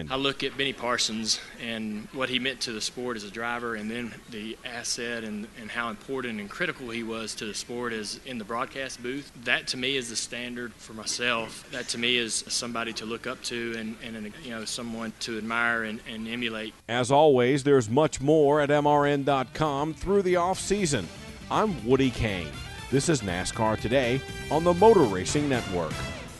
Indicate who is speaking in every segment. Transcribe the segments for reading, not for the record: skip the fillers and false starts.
Speaker 1: I look at Benny Parsons and what he meant to the sport as a driver, and then the asset and how important and critical he was to the sport as in the broadcast booth. That to me is the standard for myself. That to me is somebody to look up to and someone to admire and emulate.
Speaker 2: As always, there's much more at MRN.com through the off season. I'm Woody Kane. This is NASCAR Today on the Motor Racing Network.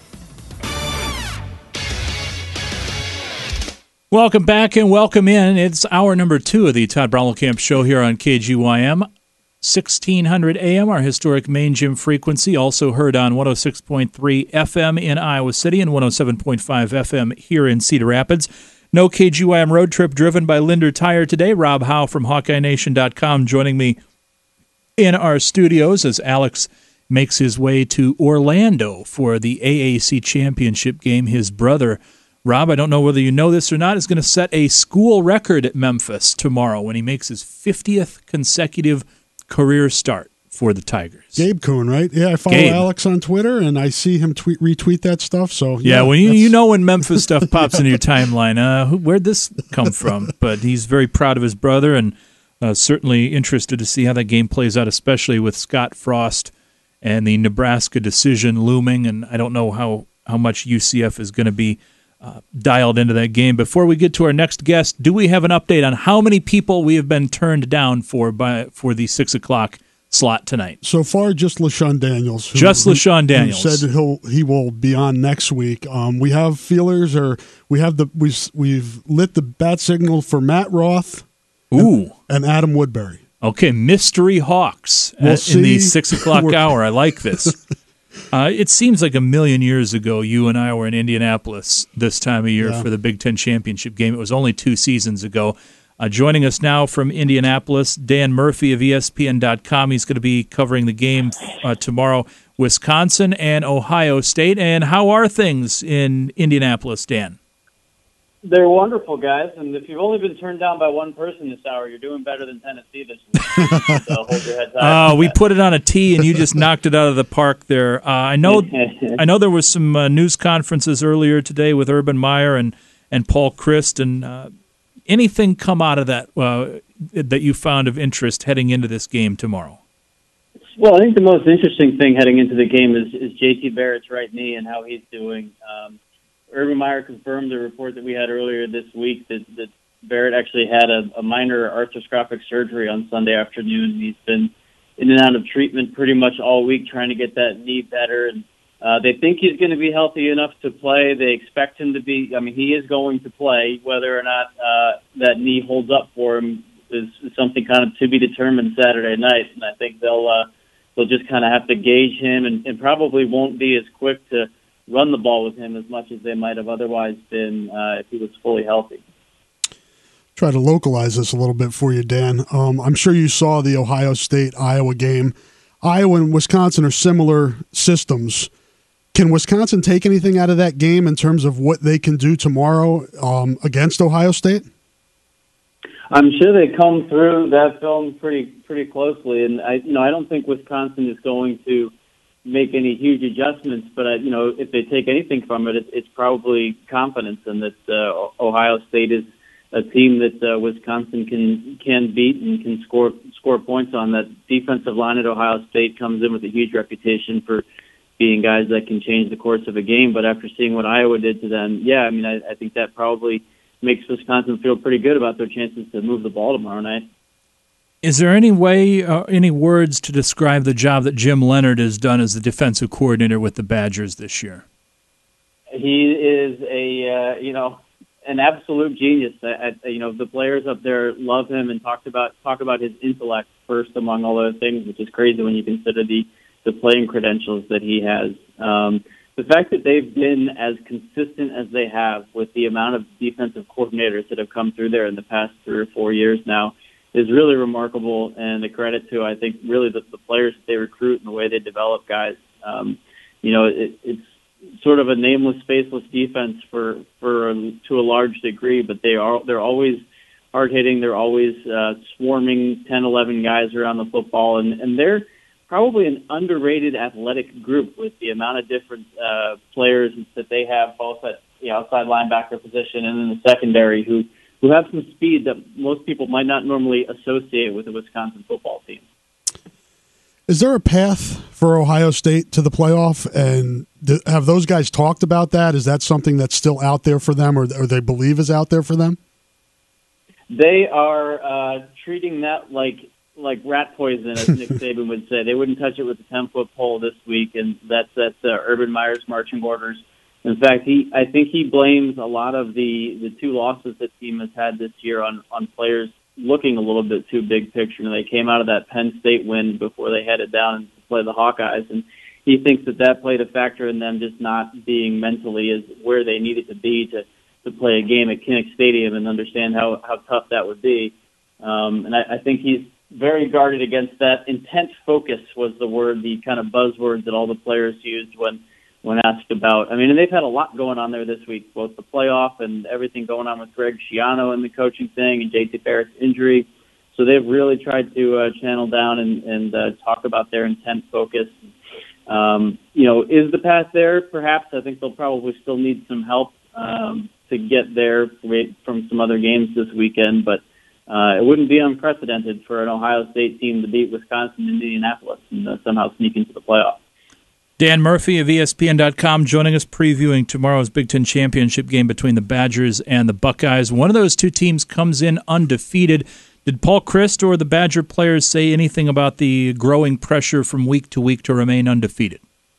Speaker 3: Welcome back and welcome in. It's hour number 2 of the Todd Brommelkamp Show here on KGYM. 1600 AM, our historic main gym frequency, also heard on 106.3 FM in Iowa City and 107.5 FM here in Cedar Rapids. No KGYM road trip driven by Linder Tire today. Rob Howe from HawkeyeNation.com joining me in our studios as Alex makes his way to Orlando for the AAC Championship game. His brother, Rob, I don't know whether you know this or not, is going to set a school record at Memphis tomorrow when he makes his 50th consecutive career start for the Tigers.
Speaker 4: Gabe Kuhn, right? Yeah, I follow Alex on Twitter, and I see him retweet that stuff. So
Speaker 3: yeah, when you know when Memphis stuff pops into your timeline, where'd this come from? But he's very proud of his brother and certainly interested to see how that game plays out, especially with Scott Frost and the Nebraska decision looming. And I don't know how much UCF is going to be dialed into that game. Before we get to our next guest, do we have an update on how many people we have been turned down for the 6 o'clock slot tonight?
Speaker 4: So far, just LaShawn Daniels.
Speaker 3: Who
Speaker 4: said he will be on next week. We have feelers, or we've lit the bat signal for Matt Roth. And Adam Woodbury.
Speaker 3: Okay, Mystery Hawks in the 6 o'clock hour. I like this. It seems like a million years ago you and I were in Indianapolis this time of year for the Big Ten Championship game. It was only 2 seasons ago. Joining us now from Indianapolis, Dan Murphy of ESPN.com. He's going to be covering the game tomorrow, Wisconsin and Ohio State. And how are things in Indianapolis, Dan?
Speaker 5: They're wonderful, guys, and if you've only been turned down by one person this hour, you're doing better than Tennessee this week. So hold your heads high.
Speaker 3: We put it on a tee, and you just knocked it out of the park there. I know there was some news conferences earlier today with Urban Meyer and Paul Christ, and anything come out of that that you found of interest heading into this game tomorrow?
Speaker 5: Well, I think the most interesting thing heading into the game is J.T. Barrett's right knee and how he's doing. Urban Meyer confirmed the report that we had earlier this week that Barrett actually had a minor arthroscopic surgery on Sunday afternoon. He's been in and out of treatment pretty much all week trying to get that knee better. And they think he's going to be healthy enough to play. They expect him to be. I mean, he is going to play. Whether or not that knee holds up for him is something kind of to be determined Saturday night. And I think they'll just kind of have to gauge him and probably won't be as quick to run the ball with him as much as they might have otherwise been if he was fully healthy.
Speaker 4: Try to localize this a little bit for you, Dan. I'm sure you saw the Ohio State-Iowa game. Iowa and Wisconsin are similar systems. Can Wisconsin take anything out of that game in terms of what they can do tomorrow against Ohio State?
Speaker 5: I'm sure they come through that film pretty closely, and I don't think Wisconsin is going to make any huge adjustments, but if they take anything from it, it's probably confidence in that Ohio State is a team that Wisconsin can beat and can score points on. That defensive line at Ohio State comes in with a huge reputation for being guys that can change the course of a game. But after seeing what Iowa did to them, I think that probably makes Wisconsin feel pretty good about their chances to move the ball tomorrow night.
Speaker 3: Is there any way, any words to describe the job that Jim Leonhard has done as the defensive coordinator with the Badgers this year?
Speaker 5: He is an absolute genius. The players up there love him and talk about his intellect first among all other things, which is crazy when you consider the playing credentials that he has. The fact that they've been as consistent as they have with the amount of defensive coordinators that have come through there in the past 3 or 4 years now is really remarkable, and a credit to, I think, really the players that they recruit and the way they develop guys. It's sort of a nameless, faceless defense to a large degree, but they're always hard hitting. They're always swarming 10, 11 guys around the football, and they're probably an underrated athletic group with the amount of different players that they have, both at outside linebacker position, and then the secondary who have some speed that most people might not normally associate with the Wisconsin football team.
Speaker 4: Is there a path for Ohio State to the playoff? And have those guys talked about that? Is that something that's still out there for them, or they believe is out there for them?
Speaker 5: They are treating that like rat poison, as Nick Saban would say. They wouldn't touch it with a 10-foot pole this week, and that's Urban Meyer's marching orders. In fact, I think he blames a lot of the two losses the team has had this year on players looking a little bit too big picture. And they came out of that Penn State win before they headed down to play the Hawkeyes, and he thinks that played a factor in them just not being mentally as where they needed to be to play a game at Kinnick Stadium and understand how tough that would be. And I think he's very guarded against that. Intense focus was the kind of buzzword that all the players used when asked about. I mean, and they've had a lot going on there this week, both the playoff and everything going on with Greg Schiano and the coaching thing and J.T. Barrett's injury. So they've really tried to channel down and talk about their intense focus. Is the path there? Perhaps. I think they'll probably still need some help to get there from some other games this weekend, but it wouldn't be unprecedented for an Ohio State team to beat Wisconsin in Indianapolis and somehow sneak into the playoff.
Speaker 3: Dan Murphy of ESPN.com joining us, previewing tomorrow's Big Ten Championship game between the Badgers and the Buckeyes. One of those two teams comes in undefeated. Did Paul Chryst or the Badger players say anything about the growing pressure from week to week to remain undefeated?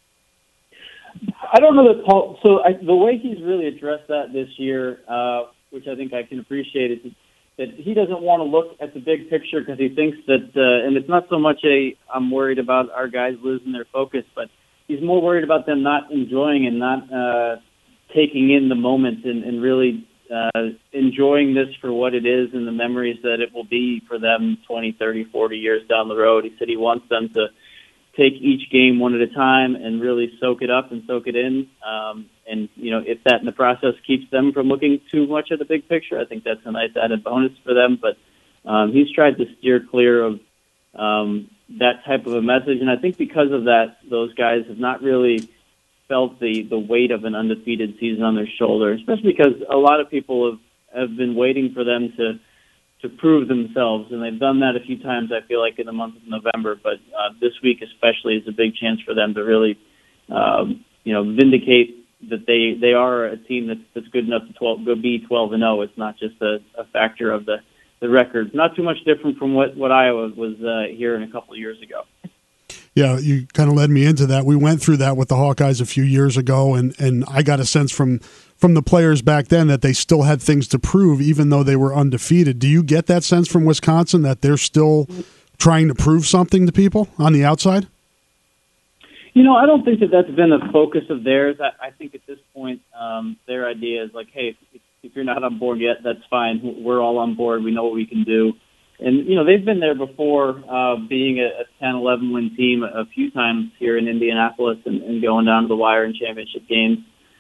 Speaker 5: I don't know that Paul. The way he's really addressed that this year, which I think I can appreciate, is that he doesn't want to look at the big picture because he thinks that, and it's not so much I'm worried about our guys losing their focus, but he's more worried about them not enjoying and not taking in the moment and really enjoying this for what it is and the memories that it will be for them 20, 30, 40 years down the road. He said he wants them to take each game one at a time and really soak it up and soak it in. And, if that in the process keeps them from looking too much at the big picture, I think that's a nice added bonus for them. But he's tried to steer clear of that type of a message. And I think because of that, those guys have not really felt the weight of an undefeated season on their shoulder, especially because a lot of people have been waiting for them to prove themselves, and they've done that a few times, I feel like, in the month of November. But this week especially is a big chance for them to really, vindicate that they are a team that's good enough to be 12-0. It's not just a factor of the record. Not too much different from what Iowa was here a couple of years ago.
Speaker 4: Yeah, you kind of led me into that. We went through that with the Hawkeyes a few years ago, and I got a sense from the players back then that they still had things to prove, even though they were undefeated. Do you get that sense from Wisconsin that they're still trying to prove something to people on the outside?
Speaker 5: I don't think that's been a focus of theirs. I think at this point, their idea is like, hey, if you're not on board yet, that's fine. We're all on board. We know what we can do. And, they've been there before, being a 10-11 win team a few times here in Indianapolis and going down to the wire in championship games,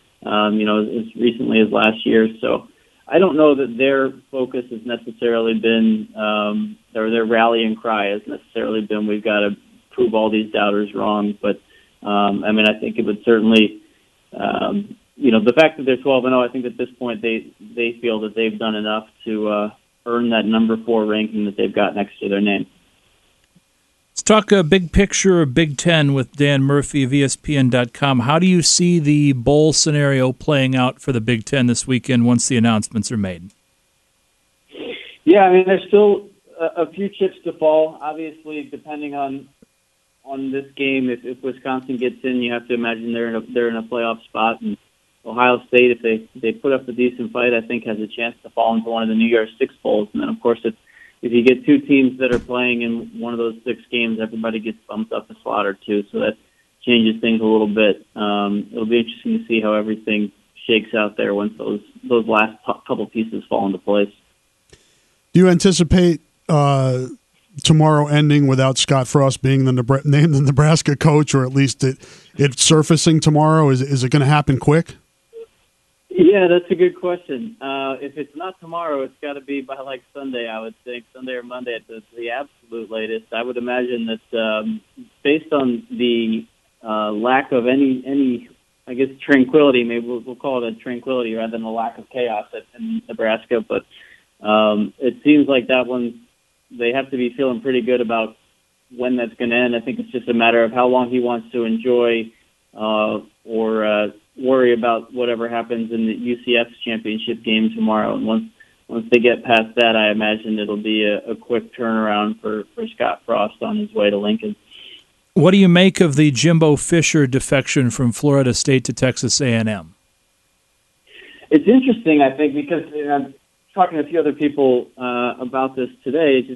Speaker 5: as recently as last year. So I don't know that their focus has necessarily been, or their rallying cry has necessarily been, we've got to prove all these doubters wrong. But, I think it would certainly, the fact that they're 12-0, I think at this point they feel that they've done enough to earn that number 4 ranking that they've got next to their name.
Speaker 3: Let's talk a big picture of Big Ten with Dan Murphy of ESPN.com. How do you see the bowl scenario playing out for the Big Ten this weekend once the announcements are made?
Speaker 5: Yeah, there's still a few chips to fall. Obviously, depending on this game, if Wisconsin gets in, you have to imagine they're in a playoff spot. And Ohio State, if they put up a decent fight, I think has a chance to fall into one of the New Year's Six bowls. And then, of course, if you get two teams that are playing in one of those 6 games, everybody gets bumped up a slot or two. So that changes things a little bit. It'll be interesting to see how everything shakes out there once those last couple pieces fall into place.
Speaker 4: Do you anticipate tomorrow ending without Scott Frost being named the Nebraska coach, or at least it surfacing tomorrow? Is it going to happen quick?
Speaker 5: Yeah, that's a good question. If it's not tomorrow, it's got to be by Sunday, I would think, Sunday or Monday at the absolute latest. I would imagine that based on the lack of any I guess, tranquility. Maybe we'll call it a tranquility rather than a lack of chaos in Nebraska. But it seems like that one, they have to be feeling pretty good about when that's going to end. I think it's just a matter of how long he wants to enjoy or worry about whatever happens in the UCF's championship game tomorrow. And once they get past that, I imagine it'll be a quick turnaround for Scott Frost on his way to Lincoln.
Speaker 3: What do you make of the Jimbo Fisher defection from Florida State to Texas A&M?
Speaker 5: It's interesting, I think, because I'm talking to a few other people about this today.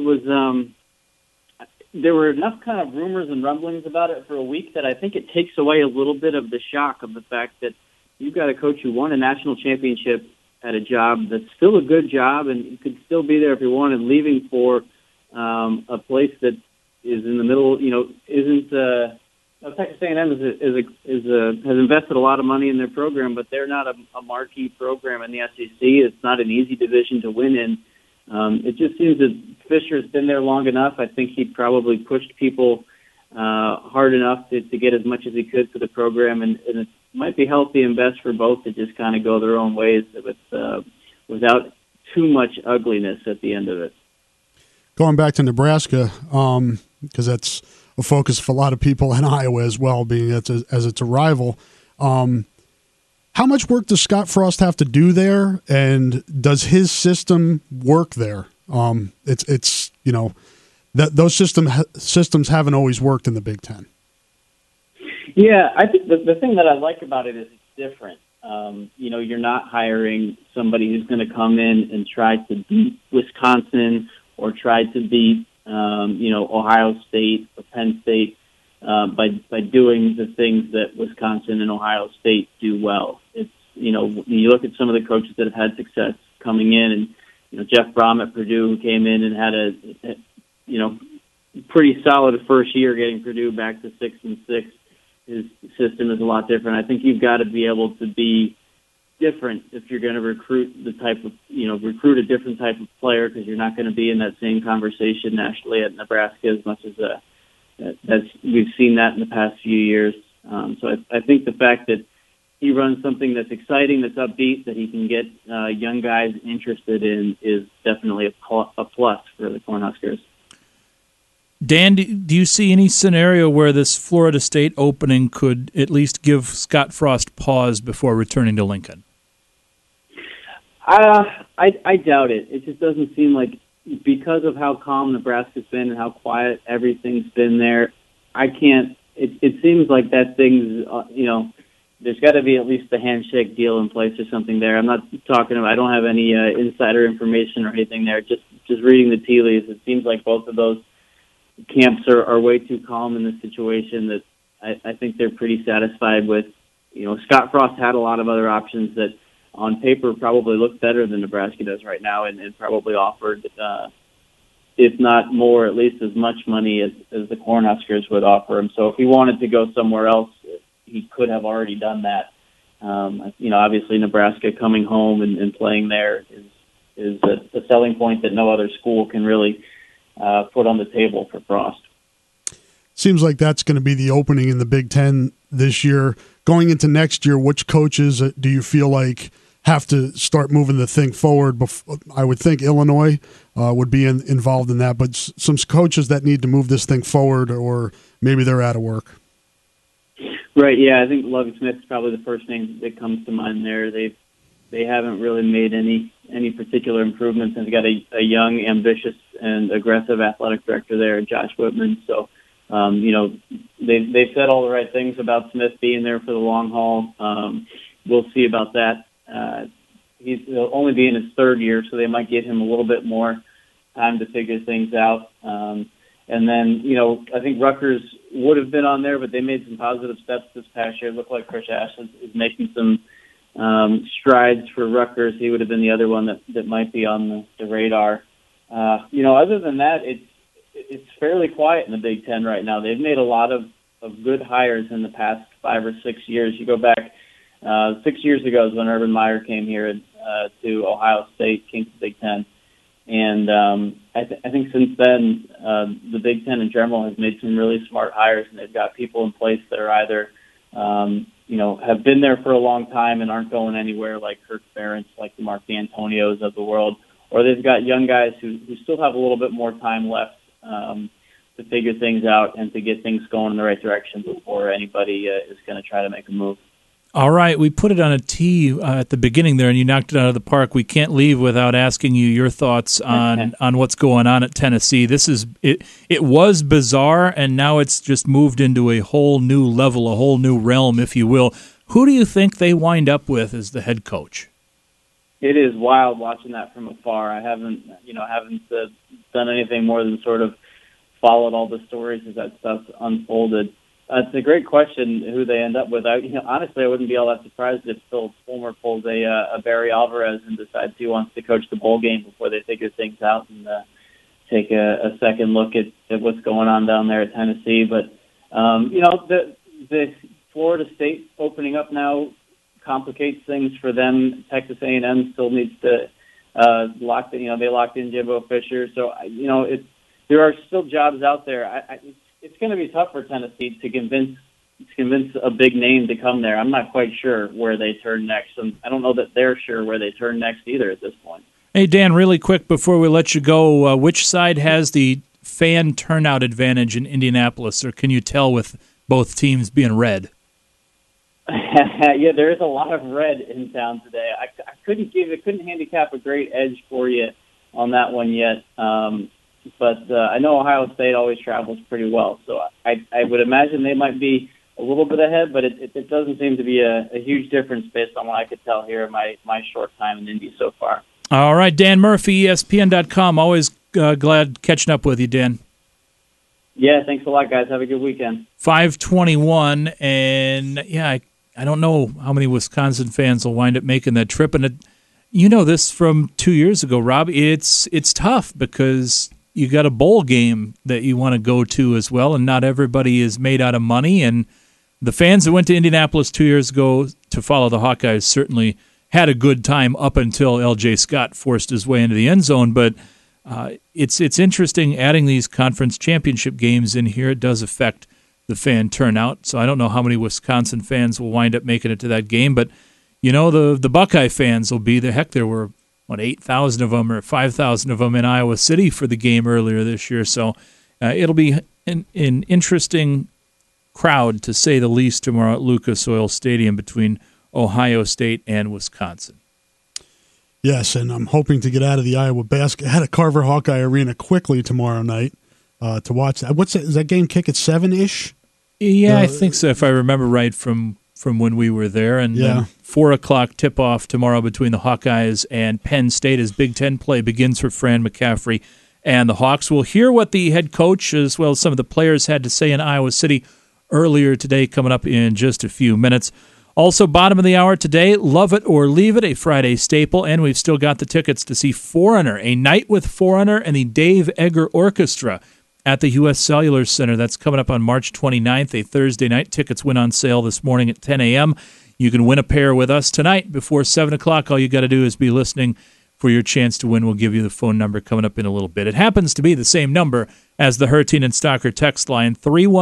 Speaker 5: There were enough kind of rumors and rumblings about it for a week that I think it takes away a little bit of the shock of the fact that you've got a coach who won a national championship at a job that's still a good job and you could still be there if you wanted, leaving for a place that is in the middle, isn't Texas A&M has invested a lot of money in their program, but they're not a marquee program in the SEC. It's not an easy division to win in. It just seems that Fisher's been there long enough. I think he probably pushed people hard enough to get as much as he could for the program, and it might be healthy and best for both to just kind of go their own ways without too much ugliness at the end of it.
Speaker 4: Going back to Nebraska, because that's a focus for a lot of people in Iowa as well, being as it's a rival. How much work does Scott Frost have to do there, and does his system work there? Those systems haven't always worked in the Big Ten.
Speaker 5: Yeah, I think the thing that I like about it is it's different. You're not hiring somebody who's going to come in and try to beat Wisconsin or try to beat Ohio State or Penn State by doing the things that Wisconsin and Ohio State do well. It's when you look at some of the coaches that have had success coming in, and Jeff Brom at Purdue, who came in and had a pretty solid first year, getting Purdue back to 6-6. His system is a lot different. I think you've got to be able to be different if you're going to recruit recruit a different type of player, because you're not going to be in that same conversation nationally at Nebraska as much as we've seen that in the past few years. So I think the fact that he runs something that's exciting, that's upbeat, that he can get young guys interested in is definitely a plus for the Cornhuskers.
Speaker 3: Dan, do you see any scenario where this Florida State opening could at least give Scott Frost pause before returning to Lincoln?
Speaker 5: I doubt it. It just doesn't seem like, because of how calm Nebraska's been and how quiet everything's been there, it seems like that thing's, there's got to be at least a handshake deal in place or something there. I'm not talking about, I don't have any insider information or anything there. Just reading the tea leaves, it seems like both of those camps are way too calm in this situation that I think they're pretty satisfied with. Scott Frost had a lot of other options that on paper probably look better than Nebraska does right now, and probably offered, if not more, at least as much money as the Cornhuskers would offer him. So if he wanted to go somewhere else, he could have already done that. Obviously Nebraska coming home and playing there is a selling point that no other school can really put on the table for Frost.
Speaker 4: Seems like that's going to be the opening in the Big Ten this year. Going into next year, which coaches do you feel like have to start moving the thing forward? I would think Illinois would be involved in that, but some coaches that need to move this thing forward, or maybe they're out of work.
Speaker 5: Right, yeah, I think Lovie Smith is probably the first name that comes to mind there. They haven't really made any particular improvements, and they've got a young, ambitious, and aggressive athletic director there, Josh Whitman. So, they've said all the right things about Smith being there for the long haul. We'll see about that. He'll only be in his third year, so they might give him a little bit more time to figure things out. And then, I think Rutgers would have been on there, but they made some positive steps this past year. It looked like Chris Ash is making some strides for Rutgers. He would have been the other one that might be on the radar. Other than that, it's fairly quiet in the Big Ten right now. They've made a lot of good hires in the past 5 or 6 years. You go back 6 years ago is when Urban Meyer came here to Ohio State, came to the Big Ten. And I think since then, the Big Ten in general has made some really smart hires, and they've got people in place that are either have been there for a long time and aren't going anywhere, like Kirk Ferentz, like the Mark D'Antonios of the world, or they've got young guys who still have a little bit more time left to figure things out and to get things going in the right direction before anybody is going to try to make a move.
Speaker 3: All right, we put it on a tee at the beginning there, and you knocked it out of the park. We can't leave without asking you your thoughts on what's going on at Tennessee. This is it. It was bizarre, and now it's just moved into a whole new level, a whole new realm, if you will. Who do you think they wind up with as the head coach?
Speaker 5: It is wild watching that from afar. I haven't done anything more than sort of followed all the stories as that stuff unfolded. It's a great question who they end up with. Honestly, I wouldn't be all that surprised if Phil Fulmer pulls a Barry Alvarez and decides he wants to coach the bowl game before they figure things out and take a second look at what's going on down there at Tennessee. But the Florida State opening up now complicates things for them. Texas A&M still needs to lock they locked in Jimbo Fisher, so there are still jobs out there. It's going to be tough for Tennessee to convince a big name to come there. I'm not quite sure where they turn next, and I don't know that they're sure where they turn next either at this point.
Speaker 3: Hey, Dan, really quick before we let you go, which side has the fan turnout advantage in Indianapolis, or can you tell with both teams being red?
Speaker 5: Yeah, there is a lot of red in town today. I couldn't handicap a great edge for you on that one yet. But I know Ohio State always travels pretty well, so I would imagine they might be a little bit ahead, but it doesn't seem to be a huge difference based on what I could tell here in my short time in Indy so far.
Speaker 3: All right, Dan Murphy, ESPN.com. Always glad catching up with you, Dan.
Speaker 5: Yeah, thanks a lot, guys. Have a good weekend.
Speaker 3: 5:21, and yeah, I don't know how many Wisconsin fans will wind up making that trip, and you know this from 2 years ago, Rob. It's tough because you got a bowl game that you want to go to as well, and not everybody is made out of money. And the fans that went to Indianapolis 2 years ago to follow the Hawkeyes certainly had a good time up until L.J. Scott forced his way into the end zone. But it's interesting adding these conference championship games in here. It does affect the fan turnout. So I don't know how many Wisconsin fans will wind up making it to that game. But, the Buckeye fans will be there. Heck, there were 8,000 of them or 5,000 of them in Iowa City for the game earlier this year. So it'll be an interesting crowd, to say the least, tomorrow at Lucas Oil Stadium between Ohio State and Wisconsin.
Speaker 4: Yes, and I'm hoping to get out of the Iowa basket. I had a Carver Hawkeye Arena quickly tomorrow night to watch that. Is that game kick at 7-ish?
Speaker 3: Yeah, I think so, if I remember right from when we were there. And then 4 o'clock tip-off tomorrow between the Hawkeyes and Penn State as Big Ten play begins for Fran McCaffrey and the Hawks. We'll hear what the head coach as well as some of the players had to say in Iowa City earlier today, coming up in just a few minutes. Also, bottom of the hour today, Love It or Leave It, a Friday staple, and we've still got the tickets to see Foreigner, a night with Foreigner and the Dave Egger Orchestra at the U.S. Cellular Center. That's coming up on March 29th, a Thursday night. Tickets went on sale this morning at 10 a.m. You can win a pair with us tonight before 7 o'clock. All you got to do is be listening for your chance to win. We'll give you the phone number coming up in a little bit. It happens to be the same number as the Hertine and Stocker text line,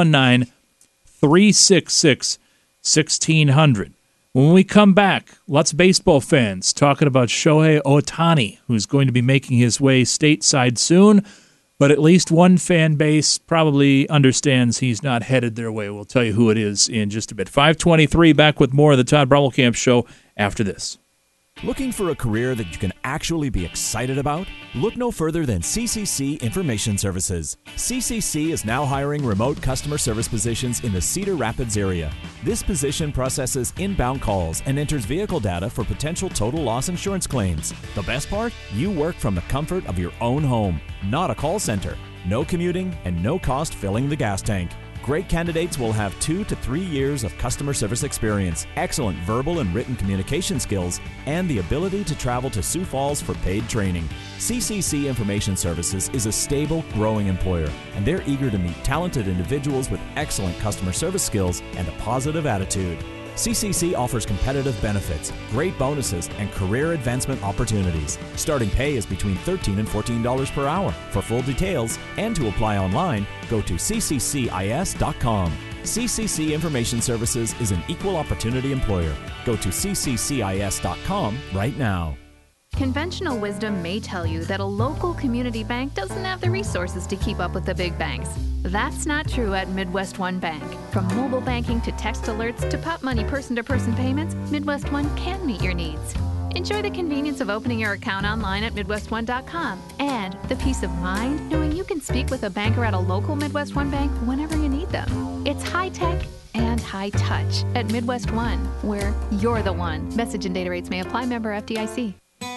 Speaker 3: 319-366-1600. When we come back, lots of baseball fans talking about Shohei Ohtani, who's going to be making his way stateside soon. But at least one fan base probably understands he's not headed their way. We'll tell you who it is in just a bit. 5:23, back with more of the Todd Brommelkamp Show after this.
Speaker 6: Looking for a career that you can actually be excited about? Look no further than CCC Information Services. CCC is now hiring remote customer service positions in the Cedar Rapids area. This position processes inbound calls and enters vehicle data for potential total loss insurance claims. The best part? You work from the comfort of your own home, not a call center. No commuting and no cost filling the gas tank. Great candidates will have 2 to 3 years of customer service experience, excellent verbal and written communication skills, and the ability to travel to Sioux Falls for paid training. CCC Information Services is a stable, growing employer, and they're eager to meet talented individuals with excellent customer service skills and a positive attitude. CCC offers competitive benefits, great bonuses, and career advancement opportunities. Starting pay is between $13 and $14 per hour. For full details and to apply online, go to cccis.com. CCC Information Services is an equal opportunity employer. Go to cccis.com right now.
Speaker 7: Conventional wisdom may tell you that a local community bank doesn't have the resources to keep up with the big banks. That's not true at Midwest One Bank. From mobile banking to text alerts to pop money person-to-person payments, Midwest One can meet your needs. Enjoy the convenience of opening your account online at MidwestOne.com and the peace of mind knowing you can speak with a banker at a local Midwest One bank whenever you need them. It's high-tech and high-touch at Midwest One, where you're the one. Message and data rates may apply. Member FDIC.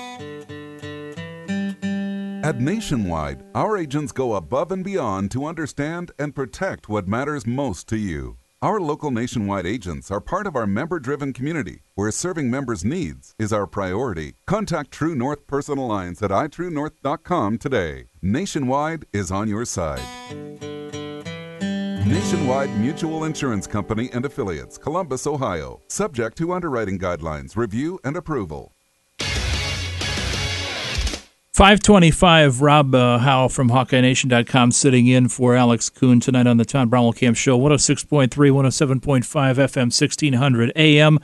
Speaker 8: At Nationwide, our agents go above and beyond to understand and protect what matters most to you. Our local Nationwide agents are part of our member-driven community, where serving members' needs is our priority. Contact True North Personal Lines at itruenorth.com today. Nationwide is on your side. Nationwide Mutual Insurance Company and Affiliates, Columbus, Ohio. Subject to underwriting guidelines, review, and approval.
Speaker 3: 525, Rob Howe from HawkeyeNation.com sitting in for Alex Kuhn tonight on the Todd Camp Show, 106.3, 107.5 FM, 1600 AM.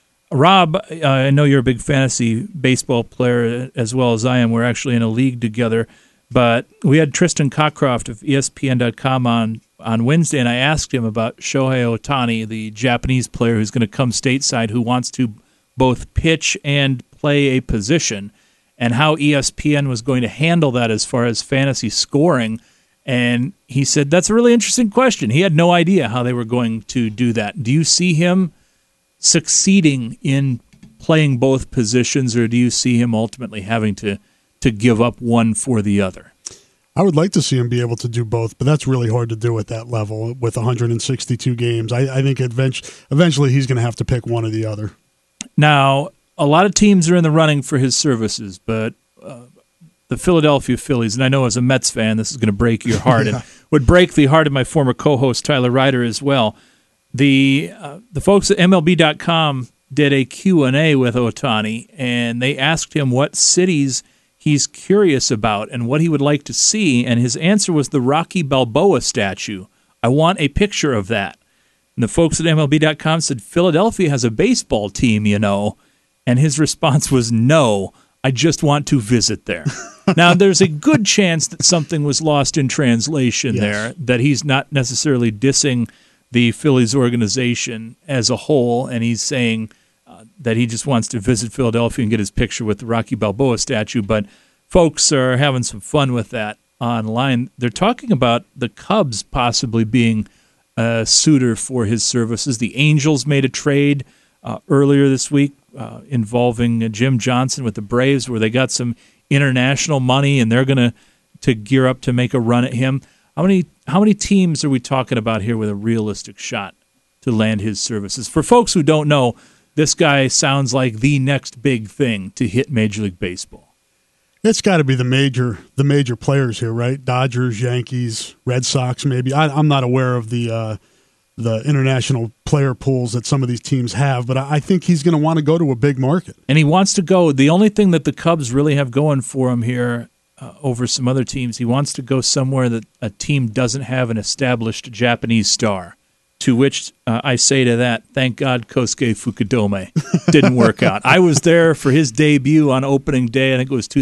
Speaker 3: Rob, I know you're a big fantasy baseball player as well as I am. We're actually in a league together. But we had Tristan Cockcroft of ESPN.com on Wednesday, and I asked him about Shohei Ohtani, the Japanese player who's going to come stateside, who wants to both pitch and play a position, and how ESPN was going to handle that as far as fantasy scoring. And he said, that's a really interesting question. He had no idea how they were going to do that. Do you see him succeeding in playing both positions, or do you see him ultimately having to give up one for the other?
Speaker 4: I would like to see him be able to do both, but that's really hard to do at that level with 162 games. I think eventually he's going to have to pick one or the other.
Speaker 3: Now, a lot of teams are in the running for his services, but the Philadelphia Phillies, and I know as a Mets fan this is going to break your heart, and would break the heart of my former co-host Tyler Ryder as well. The folks at MLB.com did a Q&A with Ohtani, and they asked him what cities he's curious about and what he would like to see, and his answer was the Rocky Balboa statue. I want a picture of that. And the folks at MLB.com said, Philadelphia has a baseball team, you know. And his response was, no, I just want to visit there. Now, there's a good chance that something was lost in translation there, that he's not necessarily dissing the Phillies organization as a whole, and he's saying that he just wants to visit Philadelphia and get his picture with the Rocky Balboa statue. But folks are having some fun with that online. They're talking about the Cubs possibly being a suitor for his services. The Angels made a trade earlier this week involving Jim Johnson with the Braves, where they got some international money and they're going to gear up to make a run at him. How many teams are we talking about here with a realistic shot to land his services? For folks who don't know, this guy sounds like the next big thing to hit Major League Baseball.
Speaker 4: It's got to be the major players here, right? Dodgers, Yankees, Red Sox, maybe. I'm not aware of the international player pools that some of these teams have, but I think he's going to want to go to a big market.
Speaker 3: And he wants to go. The only thing that the Cubs really have going for him here over some other teams, he wants to go somewhere that a team doesn't have an established Japanese star. To which I say to that, thank God Kosuke Fukudome didn't work out. I was there for his debut on opening day. I think it was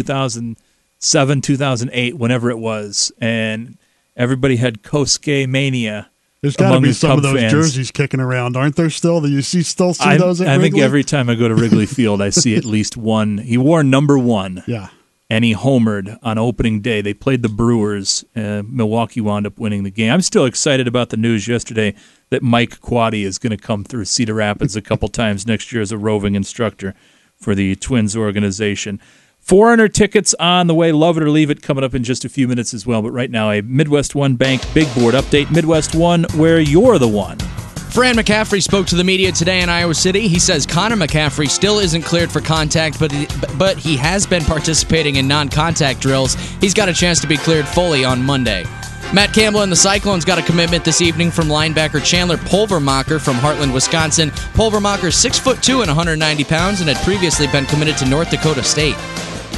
Speaker 3: 2007, 2008, whenever it was. And everybody had Kosuke mania.
Speaker 4: There's got to be some of those
Speaker 3: fans.
Speaker 4: Jerseys kicking around, aren't there still? Do you still see those at Wrigley?
Speaker 3: I think every time I go to Wrigley Field, I see at least one. He wore number 1.
Speaker 4: Yeah.
Speaker 3: And he homered on opening day. They played the Brewers. Milwaukee wound up winning the game. I'm still excited about the news yesterday that Mike Quaddy is going to come through Cedar Rapids a couple times next year as a roving instructor for the Twins organization. Foreigner tickets on the way. Love it or leave it coming up in just a few minutes as well. But right now, a Midwest One Bank Big Board update. Midwest One, where you're the one.
Speaker 9: Fran McCaffrey spoke to the media today in Iowa City. He says Connor McCaffrey still isn't cleared for contact, but he has been participating in non-contact drills. He's got a chance to be cleared fully on Monday. Matt Campbell and the Cyclones got a commitment this evening from linebacker Chandler Pulvermacher from Heartland, Wisconsin. Pulvermacher's 6'2" and 190 pounds and had previously been committed to North Dakota State.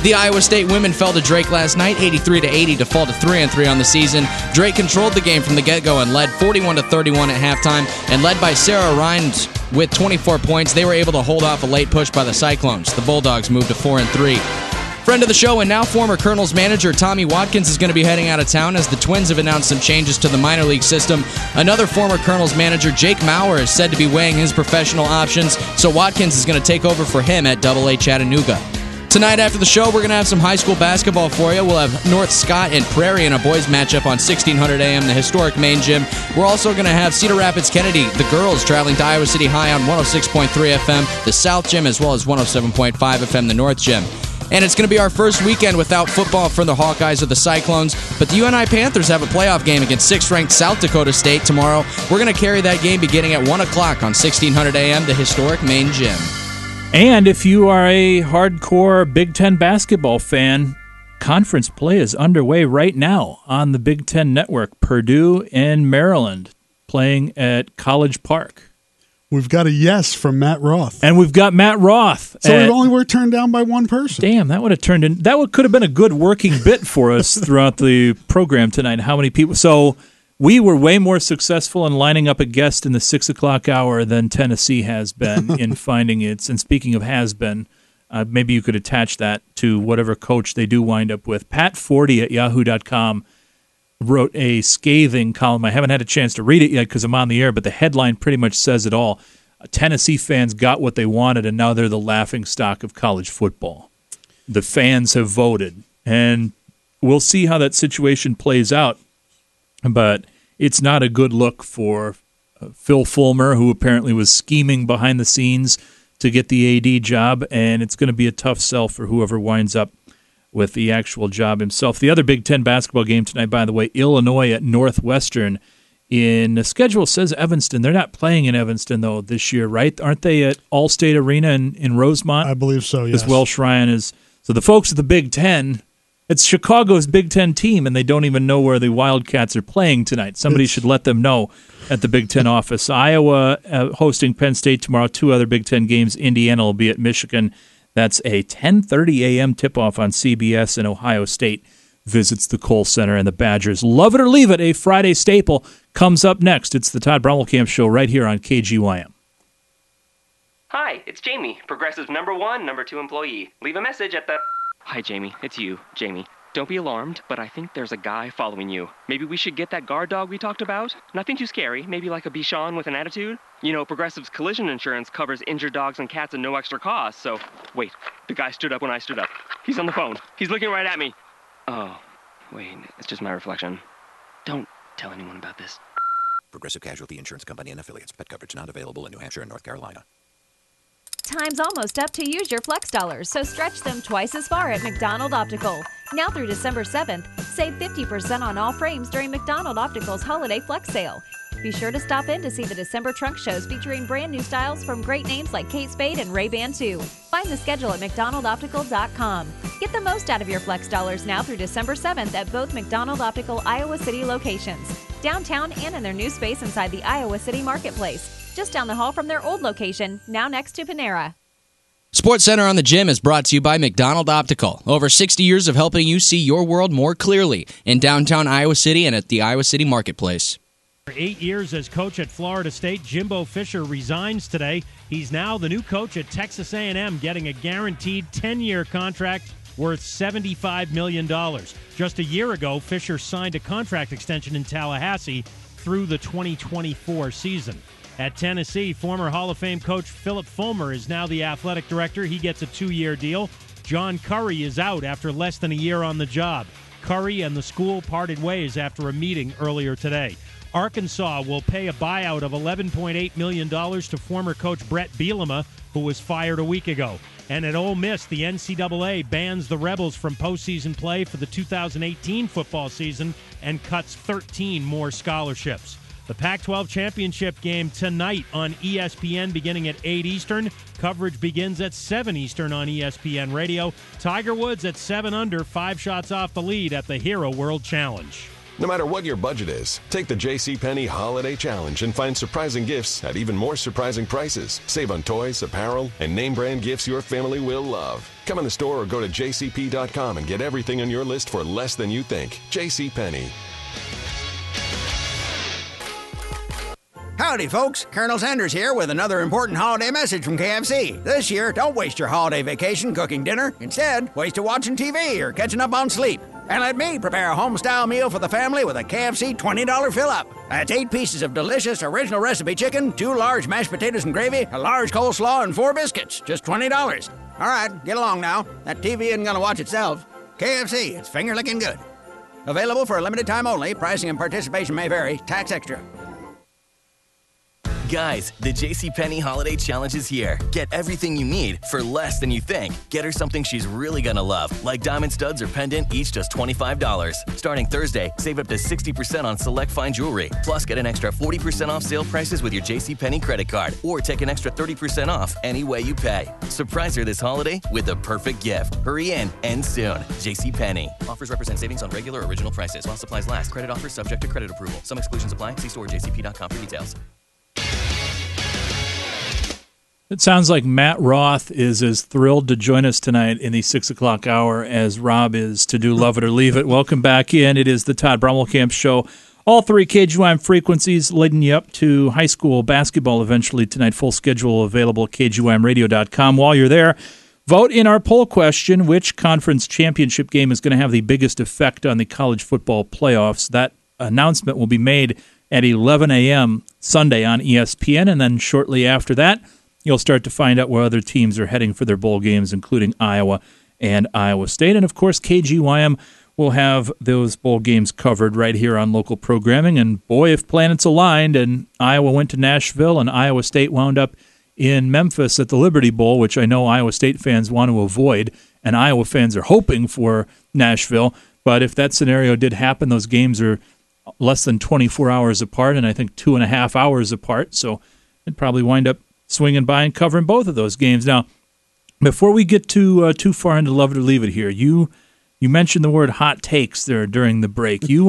Speaker 9: The Iowa State women fell to Drake last night, 83-80 to fall to 3-3 on the season. Drake controlled the game from the get-go and led 41-31 at halftime, and led by Sarah Rhines with 24 points. They were able to hold off a late push by the Cyclones. The Bulldogs moved to 4-3. Friend of the show and now former Colonels manager Tommy Watkins is going to be heading out of town as the Twins have announced some changes to the minor league system. Another former Colonels manager, Jake Maurer, is said to be weighing his professional options, so Watkins is going to take over for him at AA Chattanooga. Tonight after the show, we're going to have some high school basketball for you. We'll have North Scott and Prairie in a boys matchup on 1600 AM, the historic main gym. We're also going to have Cedar Rapids Kennedy, the girls, traveling to Iowa City High on 106.3 FM, the South Gym, as well as 107.5 FM, the North Gym. And it's going to be our first weekend without football for the Hawkeyes or the Cyclones. But the UNI Panthers have a playoff game against 6th-ranked South Dakota State tomorrow. We're going to carry that game beginning at 1 o'clock on 1600 AM, the historic main gym.
Speaker 3: And if you are a hardcore Big Ten basketball fan, conference play is underway right now on the Big Ten Network. Purdue and Maryland playing at College Park.
Speaker 4: We've got a yes from Matt Roth.
Speaker 3: And we've got Matt Roth.
Speaker 4: So we only were turned down by one person.
Speaker 3: Damn, that would have turned in. That could have been a good working bit for us throughout the program tonight. How many people? So we were way more successful in lining up a guest in the 6 o'clock hour than Tennessee has been in finding it. And speaking of has been, maybe you could attach that to whatever coach they do wind up with. Pat Forty at yahoo.com wrote a scathing column. I haven't had a chance to read it yet because I'm on the air, but the headline pretty much says it all. Tennessee fans got what they wanted, and now they're the laughingstock of college football. The fans have voted, and we'll see how that situation plays out. But it's not a good look for Phil Fulmer, who apparently was scheming behind the scenes to get the AD job, and it's going to be a tough sell for whoever winds up with the actual job himself. The other Big Ten basketball game tonight, by the way, Illinois at Northwestern. In the schedule says Evanston. They're not playing in Evanston, though, this year, right? Aren't they at Allstate Arena in Rosemont?
Speaker 4: I believe so, yes.
Speaker 3: As Welsh Ryan is. So the folks at the Big Ten, it's Chicago's Big Ten team, and they don't even know where the Wildcats are playing tonight. Somebody should let them know at the Big Ten office. Iowa hosting Penn State tomorrow. Two other Big Ten games. Indiana will be at Michigan. That's a 10:30 a.m. tip-off on CBS, and Ohio State visits the Kohl Center, and the Badgers, love it or leave it, a Friday staple, comes up next. It's the Todd Brommelkamp Show right here on KGYM.
Speaker 10: Hi, it's Jamie, Progressive's #1, #2 employee. Leave a message at the... Hi, Jamie. It's you, Jamie. Don't be alarmed, but I think there's a guy following you. Maybe we should get that guard dog we talked about? Nothing too scary. Maybe like a Bichon with an attitude? You know, Progressive's collision insurance covers injured dogs and cats at no extra cost, so... Wait, the guy stood up when I stood up. He's on the phone. He's looking right at me. Oh, wait, it's just my reflection. Don't tell anyone about this.
Speaker 11: Progressive Casualty Insurance Company and affiliates. Pet coverage not available in New Hampshire and North Carolina.
Speaker 12: Time's almost up to use your Flex dollars, so stretch them twice as far at McDonald Optical. Now through December 7th, save 50% on all frames during McDonald Optical's Holiday Flex Sale. Be sure to stop in to see the December trunk shows featuring brand new styles from great names like Kate Spade and Ray-Ban 2. Find the schedule at McDonaldOptical.com. Get the most out of your Flex dollars now through December 7th at both McDonald Optical Iowa City locations, downtown and in their new space inside the Iowa City Marketplace. Just down the hall from their old location, now next to Panera.
Speaker 9: Sports Center on the Gym is brought to you by McDonald Optical. Over 60 years of helping you see your world more clearly in downtown Iowa City and at the Iowa City Marketplace.
Speaker 13: For 8 years as coach at Florida State, Jimbo Fisher resigns today. He's now the new coach at Texas A&M, getting a guaranteed 10-year contract worth $75 million. Just a year ago, Fisher signed a contract extension in Tallahassee through the 2024 season. At Tennessee, former Hall of Fame coach Philip Fulmer is now the athletic director. He gets a 2-year deal. John Curry is out after less than a year on the job. Curry and the school parted ways after a meeting earlier today. Arkansas will pay a buyout of $11.8 million to former coach Brett Bielema, who was fired a week ago. And at Ole Miss, the NCAA bans the Rebels from postseason play for the 2018 football season and cuts 13 more scholarships. The Pac-12 championship game tonight on ESPN beginning at 8 Eastern. Coverage begins at 7 Eastern on ESPN Radio. Tiger Woods at 7 under, 5 shots off the lead at the Hero World Challenge.
Speaker 14: No matter what your budget is, take the JCPenney Holiday Challenge and find surprising gifts at even more surprising prices. Save on toys, apparel, and name brand gifts your family will love. Come in the store or go to jcp.com and get everything on your list for less than you think. JCPenney.
Speaker 15: Howdy, folks. Colonel Sanders here with another important holiday message from KFC. This year, don't waste your holiday vacation cooking dinner. Instead, waste it watching TV or catching up on sleep. And let me prepare a home-style meal for the family with a KFC $20 fill-up. That's 8 pieces of delicious original recipe chicken, 2 large mashed potatoes and gravy, a large coleslaw, and 4 biscuits. Just $20. All right, get along now. That TV isn't going to watch itself. KFC, it's finger-licking good. Available for a limited time only. Pricing and participation may vary. Tax extra.
Speaker 16: Guys, the JCPenney Holiday Challenge is here. Get everything you need for less than you think. Get her something she's really gonna love, like diamond studs or pendant, each just $25. Starting Thursday, save up to 60% on select fine jewelry. Plus, get an extra 40% off sale prices with your JCPenney credit card, or take an extra 30% off any way you pay. Surprise her this holiday with a perfect gift. Hurry in, end soon. JCPenney. Offers represent savings on regular original prices while supplies last. Credit offers subject to credit approval. Some exclusions apply. See store jcp.com for details.
Speaker 3: It sounds like Matt Roth is as thrilled to join us tonight in the 6 o'clock hour as Rob is to do Love It or Leave It. Welcome back in. It is the Todd Brommelkamp Show. All 3 KGYM frequencies leading you up to high school basketball eventually tonight. Full schedule available at kgymradio.com. While you're there, vote in our poll question, which conference championship game is going to have the biggest effect on the college football playoffs. That announcement will be made at 11 a.m. Sunday on ESPN, and then shortly after that, you'll start to find out where other teams are heading for their bowl games, including Iowa and Iowa State. And, of course, KGYM will have those bowl games covered right here on local programming. And, boy, if planets aligned and Iowa went to Nashville and Iowa State wound up in Memphis at the Liberty Bowl, which I know Iowa State fans want to avoid, and Iowa fans are hoping for Nashville. But if that scenario did happen, those games are less than 24 hours apart, and I think 2.5 hours apart. So it'd probably wind up swinging by and covering both of those games. Now, before we get too far into Love It or Leave It here, you mentioned the word hot takes there during the break. You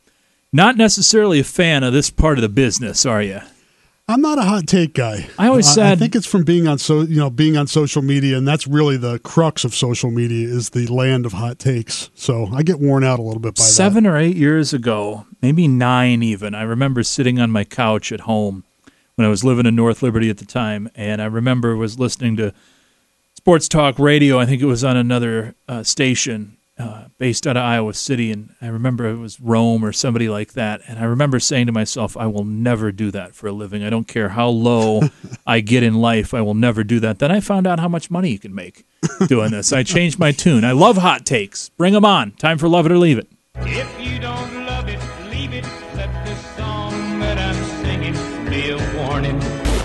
Speaker 3: not necessarily a fan of this part of the business, are you?
Speaker 4: I'm not a hot take guy.
Speaker 3: I always said
Speaker 4: I think it's from being on being on social media, and that's really the crux of social media is the land of hot takes. So I get worn out a little bit by
Speaker 3: 7 or 8 years ago, maybe 9 even. I remember sitting on my couch at home when I was living in North Liberty at the time, and I remember was listening to sports talk radio. I think it was on another station based out of Iowa City, and I remember it was Rome or somebody like that. And I remember saying to myself, I will never do that for a living. I don't care how low I get in life. I will never do that. Then I found out how much money you can make doing this. I changed my tune. I love hot takes. Bring them on. Time for Love It or Leave It.
Speaker 17: If you don't love it, leave it. Let the song that I'm singing be a warning.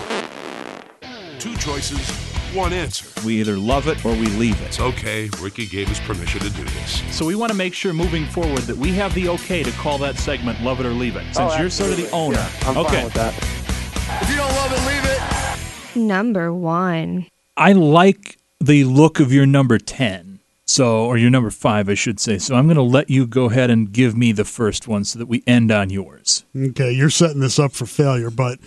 Speaker 18: 2 choices, 1 answer.
Speaker 3: We either love it or we leave it.
Speaker 18: It's okay. Ricky gave us permission to do this.
Speaker 3: So we want to make sure moving forward that we have the okay to call that segment Love It or Leave It, since you're sort of the owner.
Speaker 19: Yeah, I'm fine with that.
Speaker 17: If you don't love it, leave it.
Speaker 20: Number 1.
Speaker 3: I like the look of your number 10. Or your number 5, I should say. So I'm going to let you go ahead and give me the first one so that we end on yours.
Speaker 4: Okay, you're setting this up for failure, but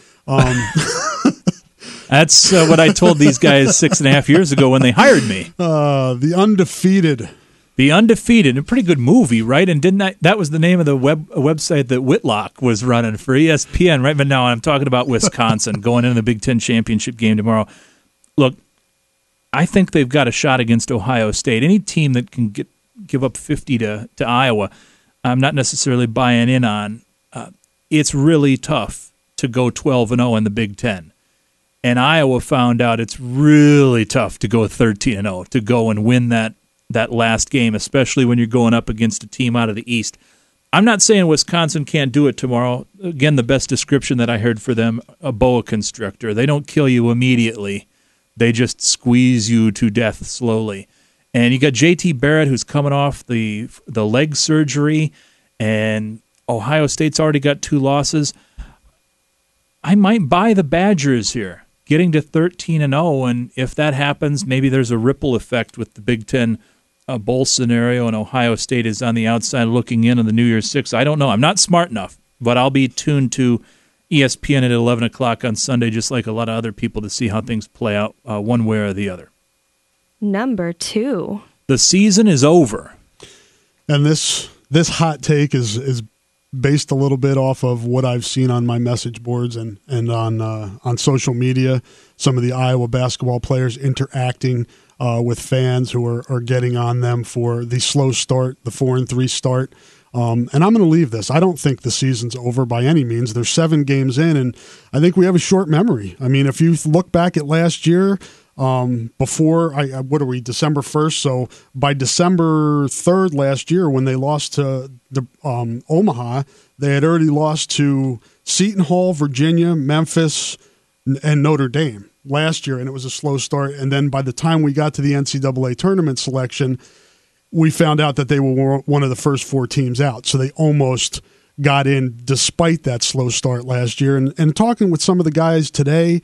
Speaker 3: that's what I told these guys 6.5 years ago when they hired me.
Speaker 4: The Undefeated.
Speaker 3: The Undefeated, a pretty good movie, right? And that was the name of the website that Whitlock was running for ESPN, right? But now I'm talking about Wisconsin going into the Big Ten championship game tomorrow. Look, I think they've got a shot against Ohio State. Any team that can give up 50 to Iowa, I'm not necessarily buying in on. It's really tough to go 12-0 in the Big Ten. And Iowa found out it's really tough to go 13-0, to go and win that last game, especially when you're going up against a team out of the East. I'm not saying Wisconsin can't do it tomorrow. Again, the best description that I heard for them, a boa constrictor. They don't kill you immediately. They just squeeze you to death slowly. And you got J.T. Barrett, who's coming off the leg surgery, and Ohio State's already got 2 losses. I might buy the Badgers here, getting to 13-0, and if that happens, maybe there's a ripple effect with the Big Ten bowl scenario, and Ohio State is on the outside looking in on the New Year's Six. I don't know. I'm not smart enough, but I'll be tuned to ESPN at 11 o'clock on Sunday, just like a lot of other people, to see how things play out one way or the other.
Speaker 19: Number 2.
Speaker 3: The season is over.
Speaker 4: And this hot take is based a little bit off of what I've seen on my message boards and on social media. Some of the Iowa basketball players interacting with fans who are getting on them for the slow start, the 4-3 start. And I'm going to leave this. I don't think the season's over by any means. There's 7 games in, and I think we have a short memory. I mean, if you look back at last year, before what are we, December 1st? So by December 3rd last year, when they lost to the Omaha, they had already lost to Seton Hall, Virginia, Memphis, and Notre Dame last year, and it was a slow start. And then by the time we got to the NCAA tournament selection, we found out that they were one of the first 4 teams out. So they almost got in despite that slow start last year. And talking with some of the guys today,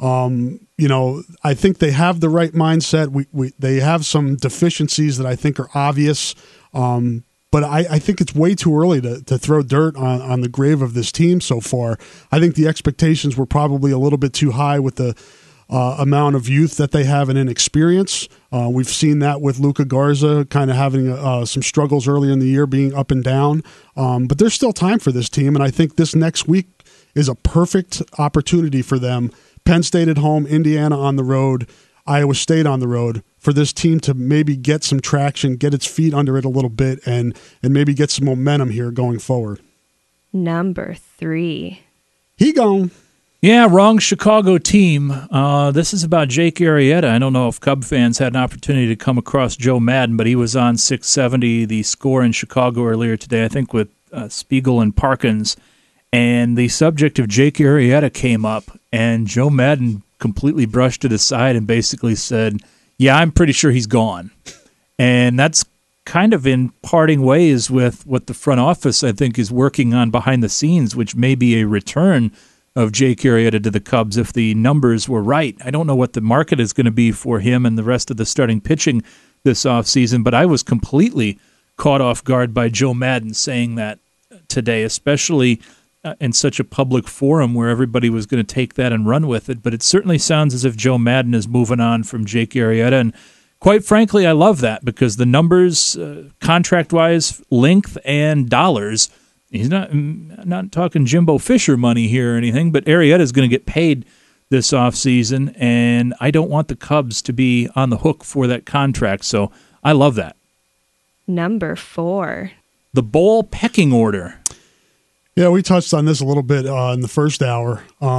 Speaker 4: I think they have the right mindset. They have some deficiencies that I think are obvious. But I think it's way too early to throw dirt on the grave of this team so far. I think the expectations were probably a little bit too high with the amount of youth that they have and inexperience. We've seen that with Luka Garza kind of having some struggles earlier in the year, being up and down. But there's still time for this team, and I think this next week is a perfect opportunity for them. Penn State at home, Indiana on the road, Iowa State on the road, for this team to maybe get some traction, get its feet under it a little bit, and maybe get some momentum here going forward.
Speaker 19: Number 3.
Speaker 4: He gone.
Speaker 3: Yeah, wrong Chicago team. This is about Jake Arrieta. I don't know if Cub fans had an opportunity to come across Joe Madden, but he was on 670, the Score in Chicago earlier today, I think with Spiegel and Parkins. And the subject of Jake Arrieta came up, and Joe Madden completely brushed it aside and basically said, yeah, I'm pretty sure he's gone. And that's kind of in parting ways with what the front office, I think, is working on behind the scenes, which may be a return of Jake Arrieta to the Cubs if the numbers were right. I don't know what the market is going to be for him and the rest of the starting pitching this offseason, but I was completely caught off guard by Joe Madden saying that today, especially in such a public forum where everybody was going to take that and run with it. But it certainly sounds as if Joe Madden is moving on from Jake Arrieta, and quite frankly, I love that because the numbers, contract-wise, length and dollars, he's not talking Jimbo Fisher money here or anything, but Arrieta is going to get paid this offseason, and I don't want the Cubs to be on the hook for that contract, so I love that.
Speaker 19: Number 4.
Speaker 3: The bowl pecking order.
Speaker 4: Yeah, we touched on this a little bit in the first hour.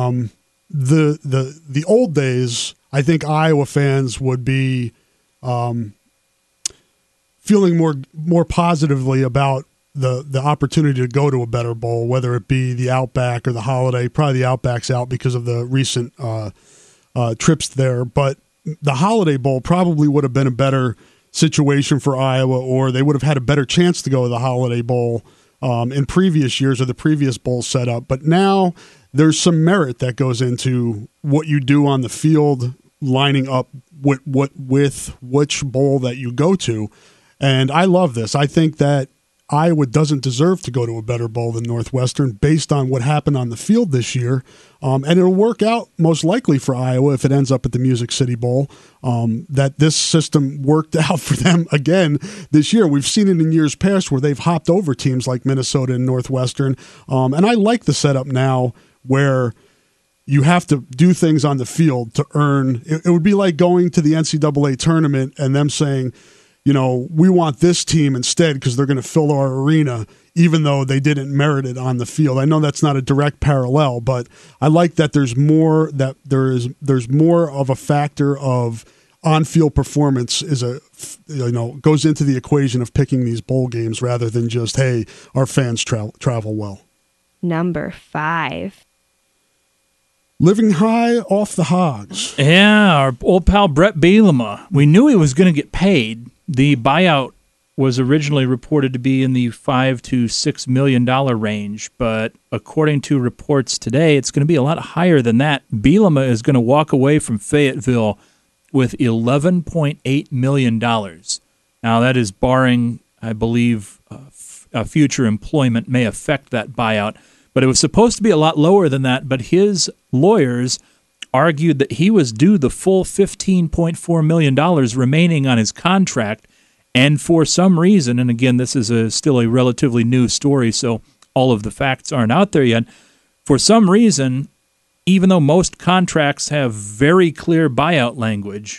Speaker 4: The old days, I think Iowa fans would be feeling more positively about the opportunity to go to a better bowl, whether it be the Outback or the Holiday. Probably the Outback's out because of the recent trips there. But the Holiday Bowl probably would have been a better situation for Iowa, or they would have had a better chance to go to the Holiday Bowl in previous years or the previous bowl setup. But now there's some merit that goes into what you do on the field, lining up with which bowl that you go to. And I love this. I think that Iowa doesn't deserve to go to a better bowl than Northwestern based on what happened on the field this year. And it'll work out most likely for Iowa if it ends up at the Music City Bowl, that this system worked out for them again this year. We've seen it in years past where they've hopped over teams like Minnesota and Northwestern. And I like the setup now where you have to do things on the field to earn. It would be like going to the NCAA tournament and them saying, we want this team instead because they're going to fill our arena, even though they didn't merit it on the field. I know that's not a direct parallel, but I like that there's more of a factor of on-field performance goes into the equation of picking these bowl games rather than just, hey, our fans travel well.
Speaker 19: Number 5.
Speaker 4: Living high off the hogs.
Speaker 3: Yeah, our old pal Brett Bielema. We knew he was going to get paid. The buyout was originally reported to be in the $5 to $6 million range, but according to reports today, it's going to be a lot higher than that. Bielema is going to walk away from Fayetteville with $11.8 million. Now, that is barring, I believe, future employment may affect that buyout. But it was supposed to be a lot lower than that, but his lawyers argued that he was due the full $15.4 million remaining on his contract, and for some reason, and again, this is still a relatively new story, so all of the facts aren't out there yet, for some reason, even though most contracts have very clear buyout language,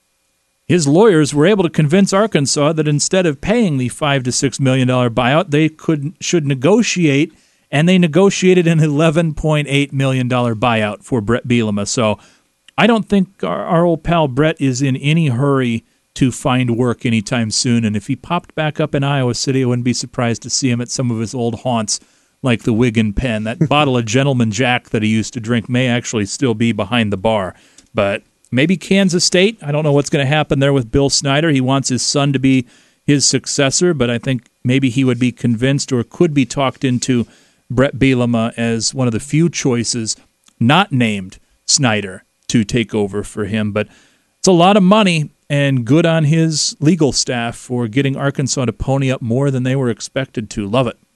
Speaker 3: his lawyers were able to convince Arkansas that instead of paying the $5 to $6 million buyout, they should negotiate, and they negotiated an $11.8 million buyout for Brett Bielema. So I don't think our old pal Brett is in any hurry to find work anytime soon, and if he popped back up in Iowa City, I wouldn't be surprised to see him at some of his old haunts like the Wigan Pen. That bottle of Gentleman Jack that he used to drink may actually still be behind the bar. But maybe Kansas State. I don't know what's going to happen there with Bill Snyder. He wants his son to be his successor, but I think maybe he would be convinced or could be talked into Brett Bielema as one of the few choices not named Snyder to take over for him. But it's a lot of money, and good on his legal staff for getting Arkansas to pony up more than they were expected to. Love it.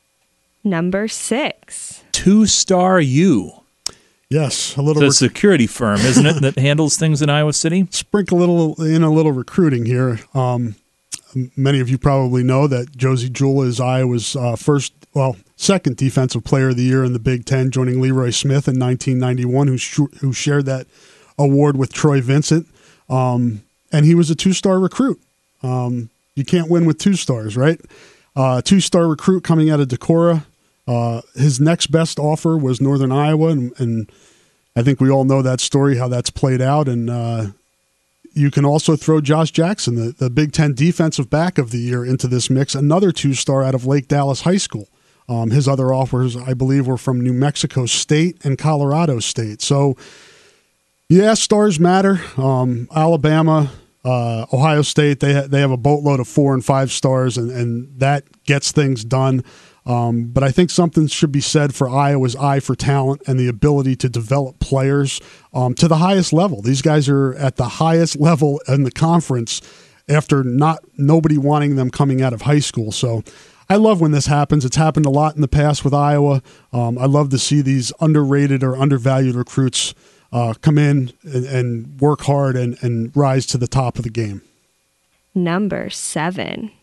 Speaker 19: Number 6.
Speaker 3: 2-Star U.
Speaker 4: Yes, a little.
Speaker 3: It's a security firm, isn't it, that handles things in Iowa City?
Speaker 4: Sprinkle a little recruiting here. Many of you probably know that Josie Jewell is Iowa's second Defensive Player of the Year in the Big Ten, joining Leroy Smith in 1991, who shared that award with Troy Vincent. And he was a 2-star recruit. You can't win with 2 stars, right? 2-star recruit coming out of Decorah. His next best offer was Northern Iowa, and I think we all know that story, how that's played out. And you can also throw Josh Jackson, the Big Ten Defensive Back of the Year, into this mix, another 2-star out of Lake Dallas High School. His other offers, I believe, were from New Mexico State and Colorado State. So, yeah, stars matter. Alabama, Ohio State, they have a boatload of 4 and 5 stars, and that gets things done. But I think something should be said for Iowa's eye for talent and the ability to develop players to the highest level. These guys are at the highest level in the conference after nobody wanting them coming out of high school. So I love when this happens. It's happened a lot in the past with Iowa. I love to see these underrated or undervalued recruits come in and work hard and rise to the top of the game.
Speaker 19: Number 7.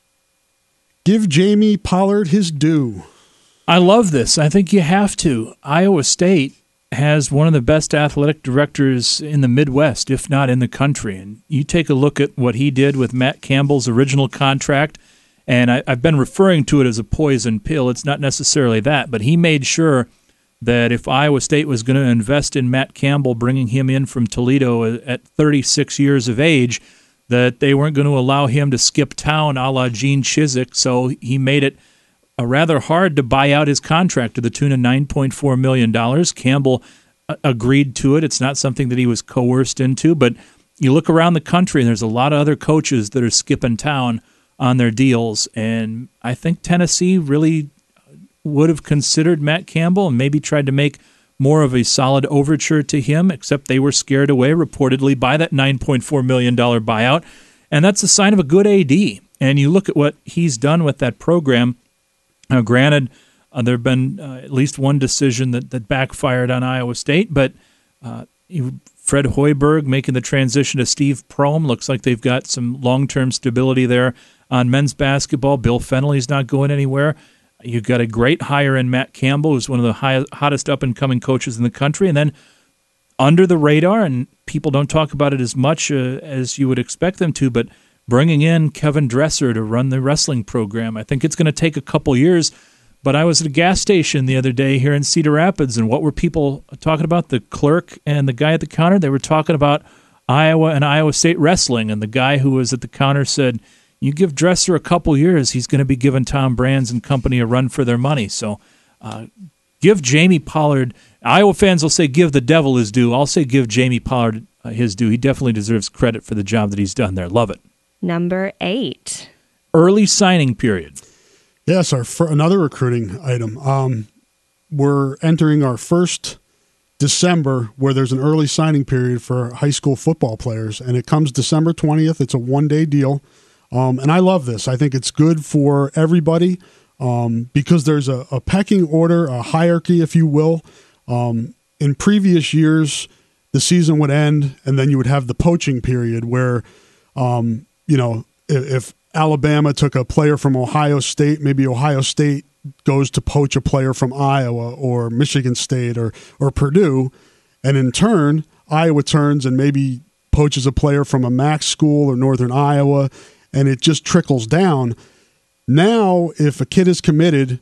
Speaker 4: Give Jamie Pollard his due.
Speaker 3: I love this. I think you have to. Iowa State has one of the best athletic directors in the Midwest, if not in the country. And you take a look at what he did with Matt Campbell's original contract, and I've been referring to it as a poison pill. It's not necessarily that, but he made sure that if Iowa State was going to invest in Matt Campbell, bringing him in from Toledo at 36 years of age, that they weren't going to allow him to skip town a la Gene Chizik, so he made it rather hard to buy out his contract to the tune of $9.4 million. Campbell agreed to it. It's not something that he was coerced into, but you look around the country and there's a lot of other coaches that are skipping town on their deals, and I think Tennessee really would have considered Matt Campbell and maybe tried to make more of a solid overture to him, except they were scared away reportedly by that $9.4 million buyout. And that's a sign of a good AD. And you look at what he's done with that program. Granted, there have been at least one decision that backfired on Iowa State, but Fred Hoiberg making the transition to Steve Prohm. Looks like they've got some long-term stability there on men's basketball. Bill Fennelly's not going anywhere. You've got a great hire in Matt Campbell, who's one of the hottest up-and-coming coaches in the country. And then under the radar, and people don't talk about it as much as you would expect them to, but bringing in Kevin Dresser to run the wrestling program. I think it's going to take a couple years, but I was at a gas station the other day here in Cedar Rapids, and what were people talking about? The clerk and the guy at the counter? They were talking about Iowa and Iowa State wrestling, and the guy who was at the counter said, you give Dresser a couple years, he's going to be giving Tom Brands and company a run for their money. So give Jamie Pollard. Iowa fans will say give the devil his due. I'll say give Jamie Pollard his due. He definitely deserves credit for the job that he's done there. Love it.
Speaker 19: Number 8.
Speaker 3: Early signing period.
Speaker 4: Yes, another recruiting item. We're entering our first December where there's an early signing period for high school football players, and it comes December 20th. It's a one-day deal. And I love this. I think it's good for everybody because there's a pecking order, a hierarchy, if you will. In previous years, the season would end, and then you would have the poaching period where, if Alabama took a player from Ohio State, maybe Ohio State goes to poach a player from Iowa or Michigan State or Purdue, and in turn, Iowa turns and maybe poaches a player from a MAC school or Northern Iowa, and it just trickles down. Now, if a kid is committed,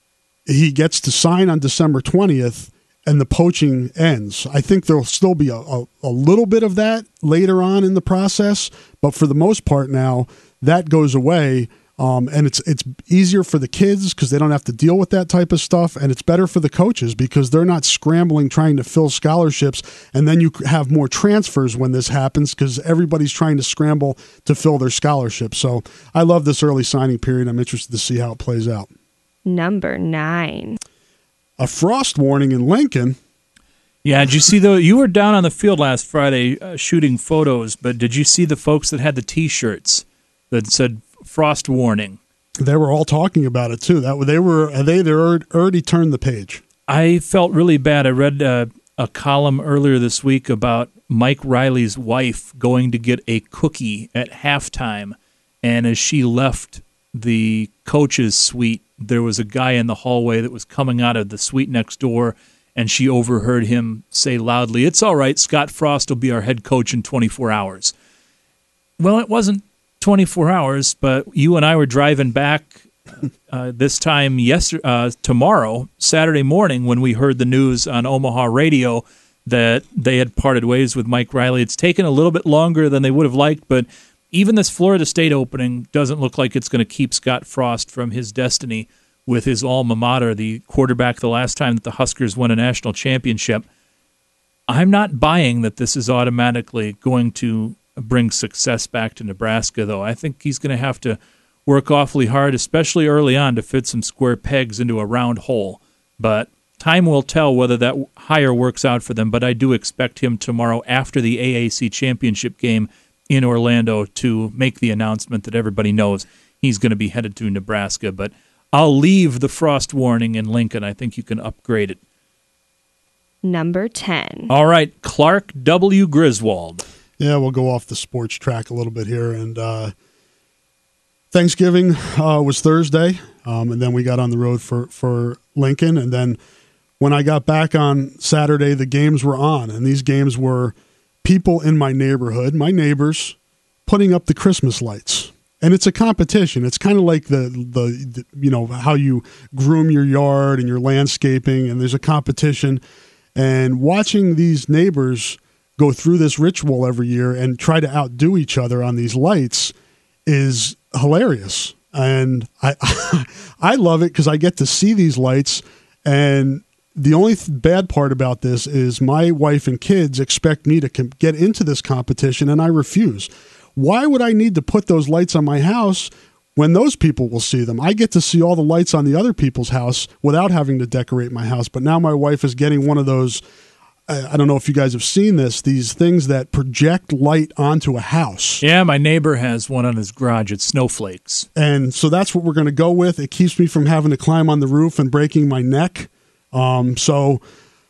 Speaker 4: he gets to sign on December 20th, and the poaching ends. I think there'll still be a little bit of that later on in the process, but for the most part now, that goes away, and it's easier for the kids because they don't have to deal with that type of stuff, and it's better for the coaches because they're not scrambling trying to fill scholarships, and then you have more transfers when this happens because everybody's trying to scramble to fill their scholarships. So I love this early signing period. I'm interested to see how it plays out.
Speaker 19: Number 9.
Speaker 4: A frost warning in Lincoln.
Speaker 3: Yeah, did you see you were down on the field last Friday shooting photos, but did you see the folks that had the T-shirts that said frost warning?
Speaker 4: They were all talking about it too. They already turned the page.
Speaker 3: I felt really bad. I read a column earlier this week about Mike Riley's wife going to get a cookie at halftime, and as she left the coach's suite, there was a guy in the hallway that was coming out of the suite next door, and she overheard him say loudly, "It's all right, Scott Frost will be our head coach in 24 hours." Well, it wasn't 24 hours, but you and I were driving back this time tomorrow, Saturday morning, when we heard the news on Omaha radio that they had parted ways with Mike Riley. It's taken a little bit longer than they would have liked, but even this Florida State opening doesn't look like it's going to keep Scott Frost from his destiny with his alma mater, the quarterback the last time that the Huskers won a national championship. I'm not buying that this is automatically going to bring success back to Nebraska, though. I think he's going to have to work awfully hard, especially early on, to fit some square pegs into a round hole. But time will tell whether that hire works out for them, but I do expect him tomorrow after the AAC championship game in Orlando to make the announcement that everybody knows he's going to be headed to Nebraska. But I'll leave the frost warning in Lincoln. I think you can upgrade it.
Speaker 19: Number 10.
Speaker 3: All right, Clark W. Griswold.
Speaker 4: Yeah, we'll go off the sports track a little bit here. And Thanksgiving was Thursday, and then we got on the road for Lincoln. And then when I got back on Saturday, the games were on. And these games were people in my neighborhood, my neighbors, putting up the Christmas lights. And it's a competition. It's kind of like the how you groom your yard and your landscaping, and there's a competition. And watching these neighbors go through this ritual every year and try to outdo each other on these lights is hilarious. And I love it because I get to see these lights. And the only bad part about this is my wife and kids expect me to get into this competition, and I refuse. Why would I need to put those lights on my house when those people will see them? I get to see all the lights on the other people's house without having to decorate my house. But now my wife is getting one of those, I don't know if you guys have seen this, these things that project light onto a house.
Speaker 3: Yeah, my neighbor has one on his garage. It's snowflakes.
Speaker 4: And so that's what we're going to go with. It keeps me from having to climb on the roof and breaking my neck. So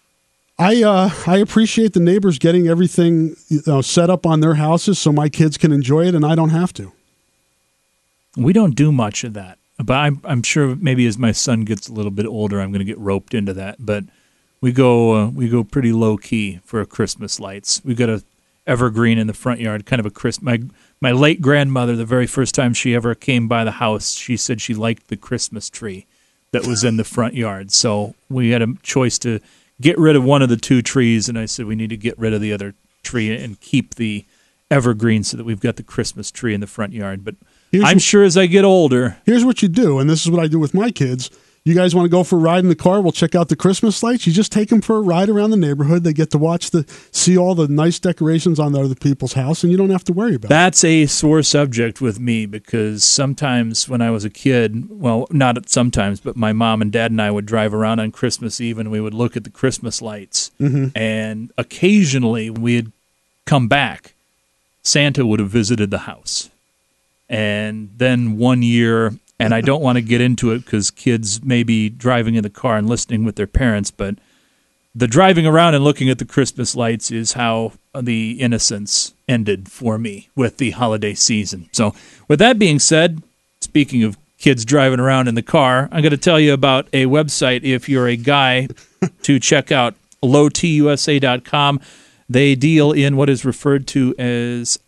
Speaker 4: I appreciate the neighbors getting everything set up on their houses so my kids can enjoy it and I don't have to.
Speaker 3: We don't do much of that, but I'm sure maybe as my son gets a little bit older, I'm going to get roped into that. But we go pretty low key for Christmas lights. We got a evergreen in the front yard, kind of a my late grandmother. The very first time she ever came by the house, she said she liked the Christmas tree that was in the front yard. So we had a choice to get rid of one of the two trees, and I said we need to get rid of the other tree and keep the evergreen so that we've got the Christmas tree in the front yard. But I'm sure as I get older...
Speaker 4: Here's what you do, and this is what I do with my kids. You guys want to go for a ride in the car? We'll check out the Christmas lights. You just take them for a ride around the neighborhood. They get to see all the nice decorations on the other people's house, and you don't have to worry about it.
Speaker 3: That's a sore subject with me because sometimes when I was a kid, well, not sometimes, but my mom and dad and I would drive around on Christmas Eve and we would look at the Christmas lights.
Speaker 4: Mm-hmm.
Speaker 3: And occasionally when we had come back, Santa would have visited the house. and then 1 year, and I don't want to get into it because kids may be driving in the car and listening with their parents, but the driving around and looking at the Christmas lights is how the innocence ended for me with the holiday season. So with that being said, speaking of kids driving around in the car, I'm going to tell you about a website if you're a guy to check out, lowtusa.com. They deal in what is referred to as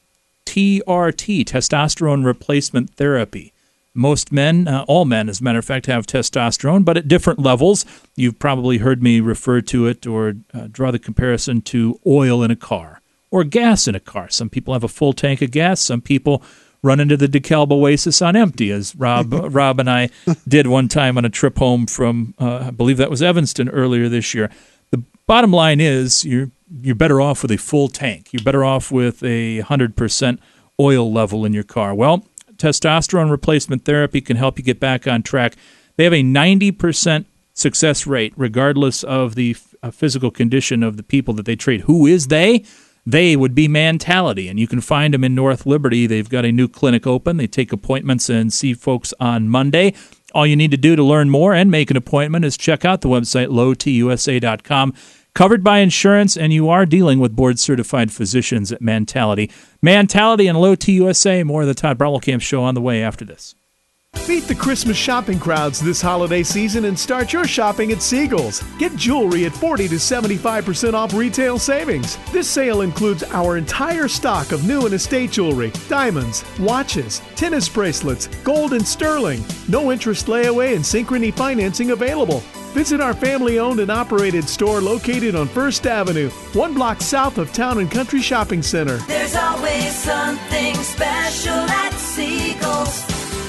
Speaker 3: TRT, testosterone replacement therapy. Most men, all men, as a matter of fact, have testosterone, but at different levels. You've probably heard me refer to it or draw the comparison to oil in a car or gas in a car. Some people have a full tank of gas. Some people run into the DeKalb Oasis on empty, as Rob and I did one time on a trip home from, I believe that was Evanston earlier this year. The bottom line is you're better off with a full tank. You're better off with a 100% oil level in your car. Well, testosterone replacement therapy can help you get back on track. They have a 90% success rate, regardless of the physical condition of the people that they treat. Who is they? They would be Mentality, and you can find them in North Liberty. They've got a new clinic open. They take appointments and see folks on Monday. All you need to do to learn more and make an appointment is check out the website, lowtusa.com. Covered by insurance, and you are dealing with board-certified physicians at Mentality. Mentality and Low T USA. More of the Todd Brommelkamp Show on the way after this.
Speaker 20: Beat the Christmas shopping crowds this holiday season and start your shopping at Siegel's. Get jewelry at 40 to 75% off retail savings. This sale includes our entire stock of new and estate jewelry, diamonds, watches, tennis bracelets, gold and sterling. No interest layaway and Synchrony financing available. Visit our family-owned and operated store located on First Avenue, 1 block south of Town and Country Shopping Center.
Speaker 21: There's always something special at Siegel's.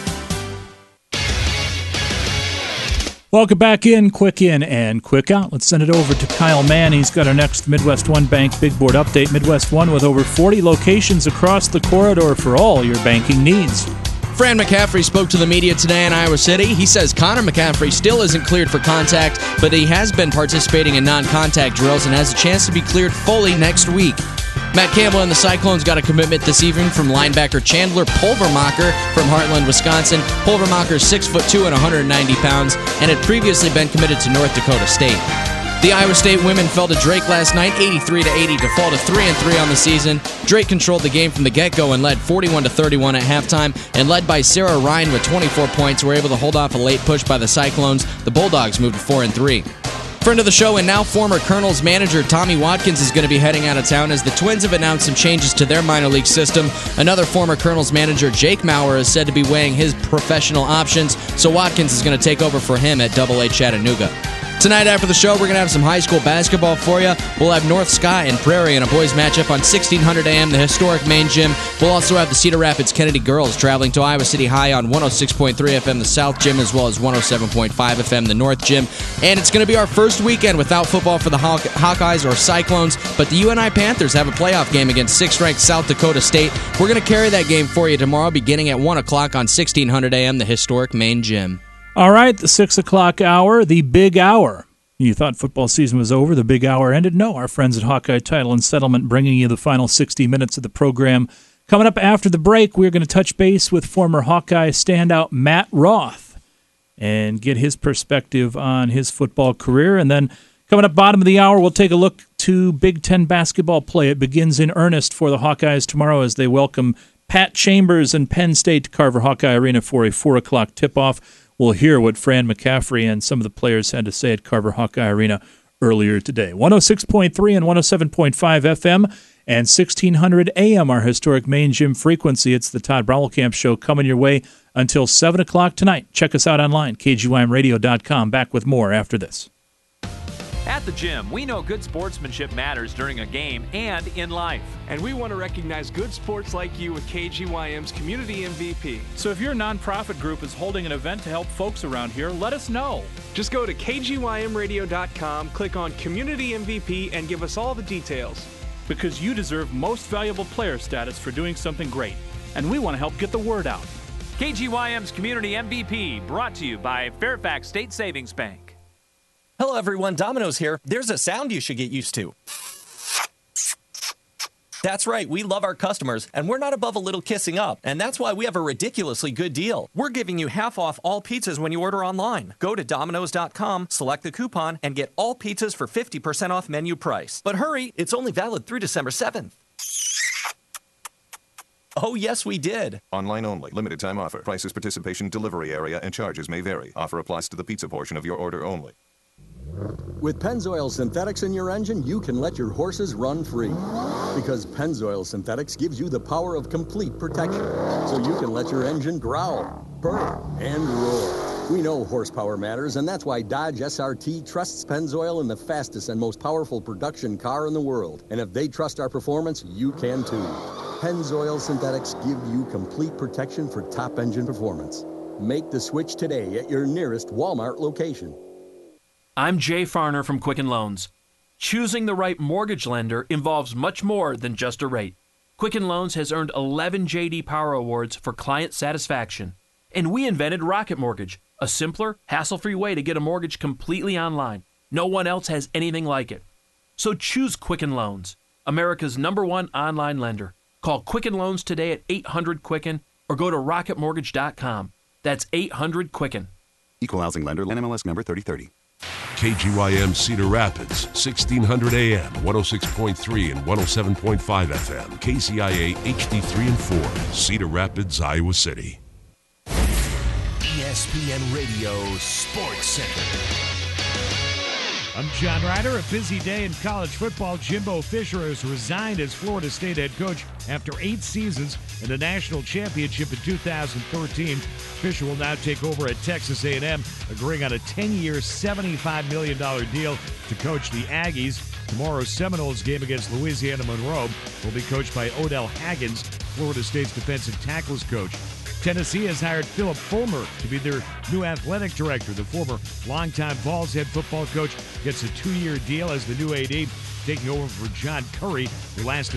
Speaker 3: Welcome back in, quick and quick out. Let's send it over to Kyle Mann. He's got our next Midwest One Bank Big Board update. Midwest One with over 40 locations across the corridor for all your banking needs.
Speaker 9: Fran McCaffrey spoke to the media today in Iowa City. He says Connor McCaffrey still isn't cleared for contact, but he has been participating in non-contact drills and has a chance to be cleared fully next week. Matt Campbell and the Cyclones got a commitment this evening from linebacker Chandler Pulvermacher from Heartland, Wisconsin. Pulvermacher's 6'2" and 190 pounds and had previously been committed to North Dakota State. The Iowa State women fell to Drake last night, 83-80, to fall to 3-3 on the season. Drake controlled the game from the get-go and led 41-31 at halftime, and led by Sarah Ryan with 24 points, were able to hold off a late push by the Cyclones. The Bulldogs moved to 4-3. Friend of the show and now former Colonels manager Tommy Watkins is going to be heading out of town as the Twins have announced some changes to their minor league system. Another former Colonels manager, Jake Maurer, is said to be weighing his professional options, so Watkins is going to take over for him at AA Chattanooga. Tonight after the show, we're going to have some high school basketball for you. We'll have North Sky and Prairie in a boys matchup on 1600 AM, the historic main gym. We'll also have the Cedar Rapids Kennedy girls traveling to Iowa City High on 106.3 FM, the South Gym, as well as 107.5 FM, the North Gym. And it's going to be our first weekend without football for the Hawkeyes or Cyclones, but the UNI Panthers have a playoff game against 6th-ranked South Dakota State. We're going to carry that game for you tomorrow beginning at 1 o'clock on 1600 AM, the historic main gym.
Speaker 3: All right, the 6 o'clock hour, the big hour. You thought football season was over, the big hour ended? No, our friends at Hawkeye Title and Settlement bringing you the final 60 minutes of the program. Coming up after the break, we're going to touch base with former Hawkeye standout Matt Roth and get his perspective on his football career. And then coming up bottom of the hour, we'll take a look to Big Ten basketball play. It begins in earnest for the Hawkeyes tomorrow as they welcome Pat Chambers and Penn State to Carver Hawkeye Arena for a 4 o'clock tip-off. We'll hear what Fran McCaffrey and some of the players had to say at Carver Hawkeye Arena earlier today. 106.3 and 107.5 FM and 1600 AM, our historic main gym frequency. It's the Todd Brommelkamp Show coming your way until 7 o'clock tonight. Check us out online, kgymradio.com. Back with more after this.
Speaker 22: At the gym, we know good sportsmanship matters during a game and in life.
Speaker 23: And we want to recognize good sports like you with KGYM's Community MVP.
Speaker 24: So if your nonprofit group is holding an event to help folks around here, let us know.
Speaker 23: Just go to kgymradio.com, click on Community MVP, and give us all the details.
Speaker 24: Because you deserve most valuable player status for doing something great. And we want to help get the word out.
Speaker 22: KGYM's Community MVP, brought to you by Fairfax State Savings Bank.
Speaker 25: Hello everyone, Domino's here. There's a sound you should get used to.
Speaker 1: That's right, we love our customers, and we're not above a little kissing up, and that's why we have a ridiculously good deal.
Speaker 2: We're giving you half off all pizzas when you order online. Go to Domino's.com, select the coupon, and get all pizzas for 50% off menu price. But hurry, it's only valid through December 7th.
Speaker 1: Oh, yes, we did.
Speaker 5: Online only. Limited time offer. Prices, participation, delivery area, and charges may vary. Offer applies to the pizza portion of your order only.
Speaker 6: With Pennzoil Synthetics in your engine, you can let your horses run free. Because Pennzoil Synthetics gives you the power of complete protection. So you can let your engine growl, purr, and roar. We know horsepower matters, and that's why Dodge SRT trusts Pennzoil in the fastest and most powerful production car in the world. And if they trust our performance, you can too. Pennzoil Synthetics give you complete protection for top engine performance. Make the switch today at your nearest Walmart location.
Speaker 22: I'm Jay Farner from Quicken Loans. Choosing the right mortgage lender involves much more than just a rate. Quicken Loans has earned 11 J.D. Power Awards for client satisfaction. And we invented Rocket Mortgage, a simpler, hassle-free way to get a mortgage completely online. No one else has anything like it. So choose Quicken Loans, America's #1 online lender. Call Quicken Loans today at 800-QUICKEN or go to rocketmortgage.com. That's 800-QUICKEN.
Speaker 5: Equal housing lender, NMLS number 3030.
Speaker 18: KGYM Cedar Rapids, 1600 AM, 106.3 and 107.5 FM. KCIA HD3 and 4, Cedar Rapids, Iowa City.
Speaker 25: ESPN Radio Sports Center.
Speaker 13: I'm John Ryder. A busy day in college football. Jimbo Fisher has resigned as Florida State head coach after 8 seasons and a national championship in 2013. Fisher will now take over at Texas A&M, agreeing on a 10-year, $75 million deal to coach the Aggies. Tomorrow's Seminoles game against Louisiana Monroe will be coached by Odell Haggins, Florida State's defensive tackles coach. Tennessee has hired Philip Fulmer to be their new athletic director. The former longtime Vols head football coach gets a 2-year deal as the new AD, taking over for John Curry, who lasted